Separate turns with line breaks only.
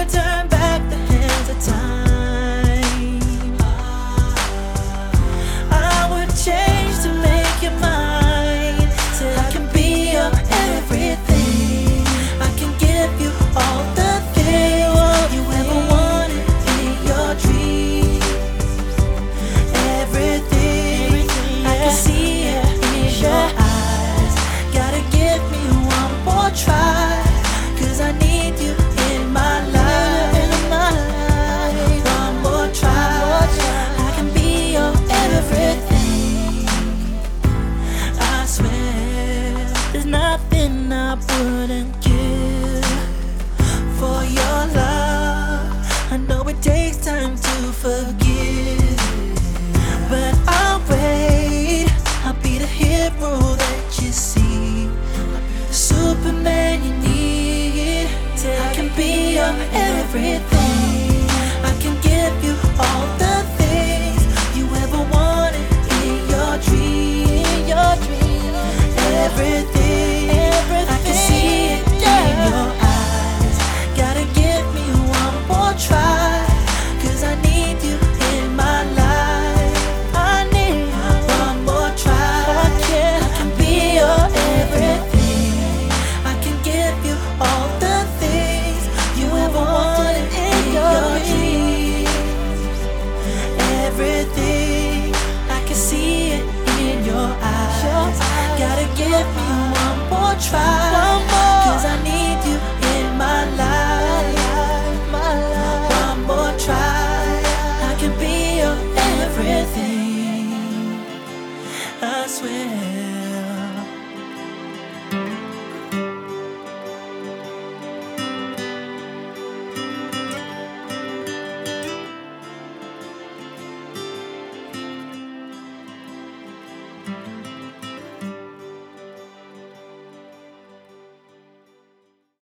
could turn back the hands of time, I would change to make you mine. Said I can be your everything. I can give you all the things you ever wanted in your dreams. Everything, I can see it in your eyes. Gotta give me one more try, 'cause I need you in my life. One more try, I can be your everything. I swear there's nothing I wouldn't give for your love. I know it takes time to forgive, but I'll wait. I'll be the hero that you see, Superman you need. Till I can be your everything. I can give you all the